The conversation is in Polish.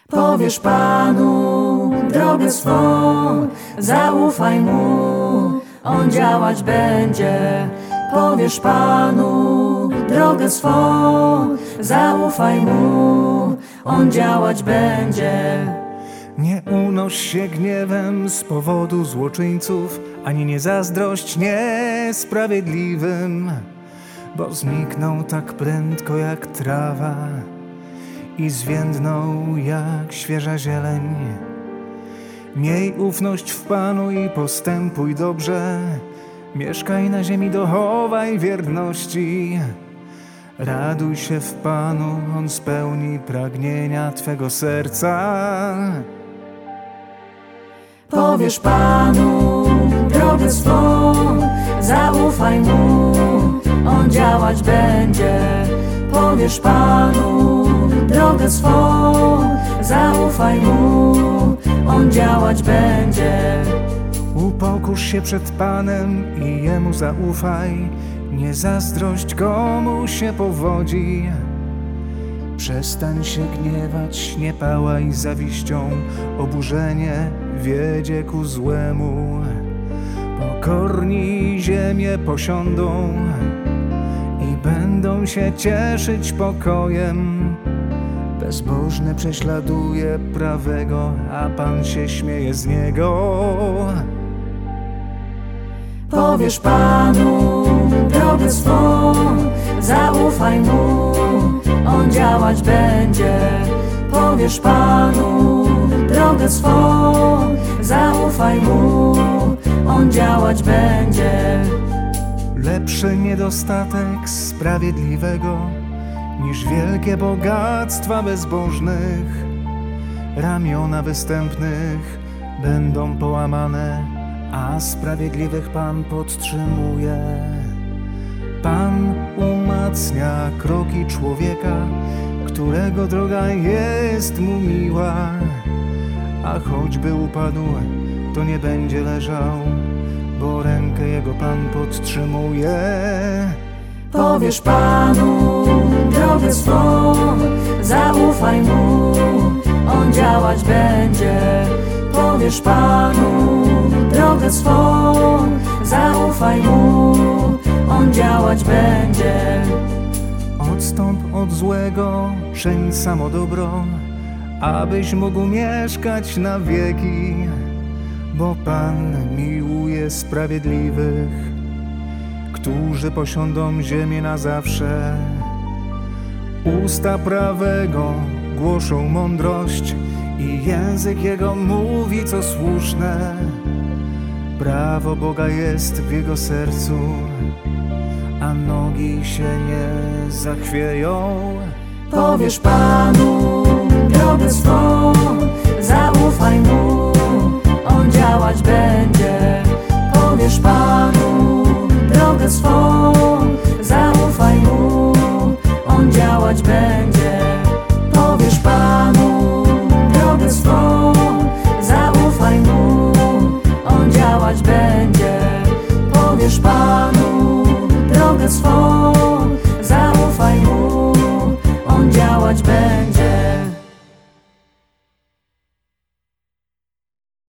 Powiesz Panu drogę swą, zaufaj Mu, On działać będzie. Powiesz Panu drogę swą, zaufaj Mu, On działać będzie. Nie unoś się gniewem z powodu złoczyńców, ani nie zazdrość niesprawiedliwym, bo znikną tak prędko jak trawa i zwiędną jak świeża zieleń. Miej ufność w Panu i postępuj dobrze, mieszkaj na ziemi, dochowaj wierności. Raduj się w Panu, On spełni pragnienia Twego serca. Powiesz Panu drogę swą, zaufaj Mu, On działać będzie. Powiesz Panu drogę swą, zaufaj Mu, On działać będzie. Upokórz się przed Panem i Jemu zaufaj, nie zazdrość komu się powodzi. Przestań się gniewać, nie pałaj zawiścią, oburzenie wiedzie ku złemu. Pokorni ziemię posiądą i będą się cieszyć pokojem. Bezbożny prześladuje prawego, a Pan się śmieje z niego. Powiesz Panu drogę swą, zaufaj Mu, On działać będzie. Powiesz Panu drogę swą, zaufaj Mu, On działać będzie. Lepszy niedostatek sprawiedliwego niż wielkie bogactwa bezbożnych. Ramiona występnych będą połamane, a sprawiedliwych Pan podtrzymuje. Pan umacnia kroki człowieka, którego droga jest mu miła. A choćby upadł, to nie będzie leżał, bo rękę jego Pan podtrzymuje. Powiesz Panu drogę swą, zaufaj Mu, On działać będzie. Powiesz Panu drogę swą, zaufaj Mu, On działać będzie. Odstąp od złego, czyń samo dobro, abyś mógł mieszkać na wieki, bo Pan miłuje sprawiedliwych, którzy posiądą ziemię na zawsze. Usta prawego głoszą mądrość i język jego mówi, co słuszne. Prawo Boga jest w jego sercu, a nogi się nie zachwieją. Powiesz Panu drogę swą, zaufaj Mu, On działać będzie. Powiesz Panu